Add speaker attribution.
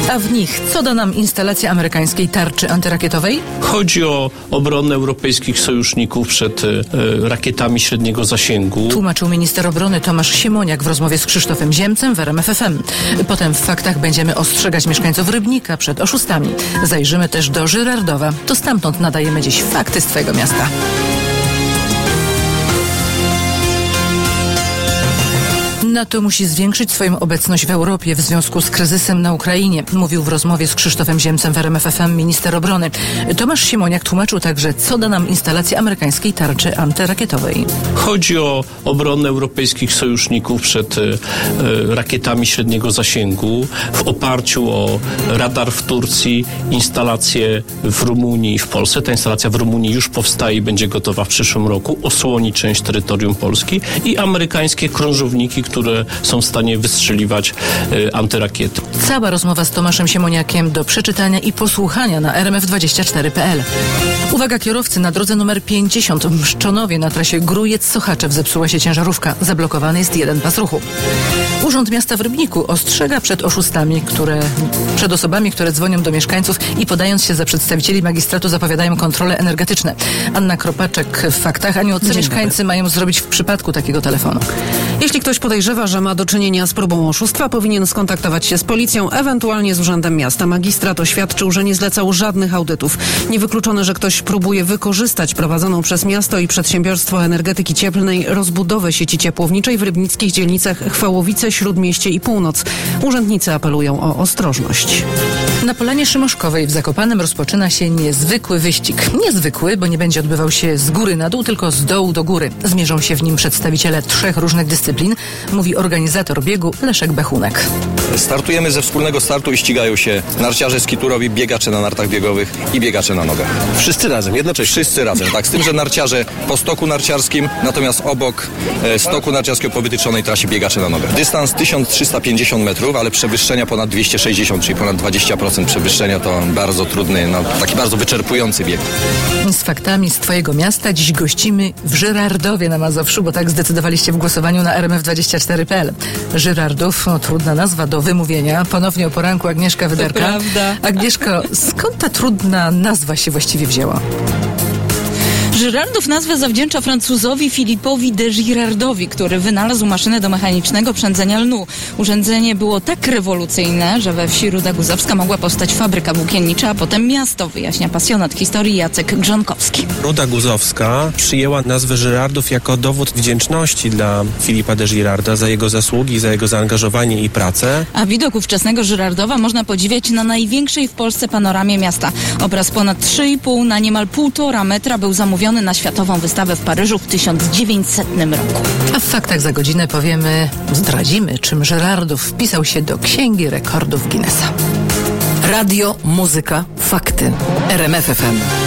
Speaker 1: A w nich co da nam instalacja amerykańskiej tarczy antyrakietowej?
Speaker 2: Chodzi o obronę europejskich sojuszników przed rakietami średniego zasięgu.
Speaker 1: Tłumaczył minister obrony Tomasz Siemoniak w rozmowie z Krzysztofem Ziemcem w RMF FM. Potem w faktach będziemy ostrzegać mieszkańców Rybnika przed oszustami. Zajrzymy też do Żyrardowa. To stamtąd nadajemy dziś fakty z twojego miasta. NATO musi zwiększyć swoją obecność w Europie w związku z kryzysem na Ukrainie, mówił w rozmowie z Krzysztofem Ziemcem w RMF FM minister obrony. Tomasz Siemoniak tłumaczył także, co da nam instalacja amerykańskiej tarczy antyrakietowej.
Speaker 2: Chodzi o obronę europejskich sojuszników przed rakietami średniego zasięgu w oparciu o radar w Turcji, instalację w Rumunii i w Polsce. Ta instalacja w Rumunii już powstaje i będzie gotowa w przyszłym roku. Osłoni część terytorium Polski i amerykańskie krążowniki, które są w stanie wystrzeliwać antyrakiety.
Speaker 1: Cała rozmowa z Tomaszem Siemoniakiem do przeczytania i posłuchania na rmf24.pl. Uwaga kierowcy, na drodze numer 50 w Mszczonowie na trasie Grójec-Sochaczew zepsuła się ciężarówka. Zablokowany jest jeden pas ruchu. Urząd Miasta w Rybniku ostrzega przed oszustami, przed osobami, które dzwonią do mieszkańców i podając się za przedstawicieli magistratu zapowiadają kontrole energetyczne. Anna Kropaczek w faktach. Aniu, co mieszkańcy mają zrobić w przypadku takiego telefonu?
Speaker 3: Jeśli ktoś podejrzewa, że ma do czynienia z próbą oszustwa, powinien skontaktować się z policją, ewentualnie z Urzędem Miasta. Magistrat oświadczył, że nie zlecał żadnych audytów. Niewykluczone, że ktoś próbuje wykorzystać prowadzoną przez miasto i Przedsiębiorstwo Energetyki Cieplnej rozbudowę sieci ciepłowniczej w rybnickich dzielnicach Chwałowice, Śródmieście i Północ. Urzędnicy apelują o ostrożność.
Speaker 1: Na Polanie Szymoszkowej w Zakopanem rozpoczyna się niezwykły wyścig. Niezwykły, bo nie będzie odbywał się z góry na dół, tylko z dołu do góry. Zmierzą się w nim przedstawiciele 3 różnych dyscyplin, mówi organizator biegu Leszek Bechunek.
Speaker 4: Startujemy ze wspólnego startu i ścigają się narciarze skiturowi, biegacze na nartach biegowych i biegacze na nogach.
Speaker 5: Wszyscy razem, jednocześnie?
Speaker 4: Wszyscy razem, tak. Z tym, że narciarze po stoku narciarskim, natomiast obok stoku narciarskiego po wytyczonej trasie biegacze na nogach. Dystans 1350 metrów, ale przewyższenia ponad 260, czyli ponad 20% przewyższenia to bardzo trudny, taki bardzo wyczerpujący bieg.
Speaker 1: Z faktami z twojego miasta dziś gościmy w Żyrardowie na Mazowszu, bo tak zdecydowaliście w głosowaniu na rmf24.pl. Żyrardów, trudna nazwa do wymówienia. Ponownie o poranku Agnieszka Wydarka.
Speaker 3: To prawda.
Speaker 1: Agnieszko, skąd ta trudna nazwa się właściwie wzięła?
Speaker 6: Żyrardów nazwę zawdzięcza Francuzowi Philippe'owi de Girardowi, który wynalazł maszynę do mechanicznego przędzenia lnu. Urządzenie było tak rewolucyjne, że we wsi Ruda Guzowska mogła powstać fabryka włókiennicza, a potem miasto, wyjaśnia pasjonat historii Jacek Grzonkowski.
Speaker 5: Ruda Guzowska przyjęła nazwę Żyrardów jako dowód wdzięczności dla Philippa de Girarda za jego zasługi, za jego zaangażowanie i pracę.
Speaker 6: A widok ówczesnego Żyrardowa można podziwiać na największej w Polsce panoramie miasta. Obraz ponad 3,5 na niemal 1,5 metra był zamówiony na Światową Wystawę w Paryżu w 1900 roku.
Speaker 1: A w faktach za godzinę zdradzimy, czym Żyrardów wpisał się do Księgi Rekordów Guinnessa. Radio, muzyka, fakty. RMF FM.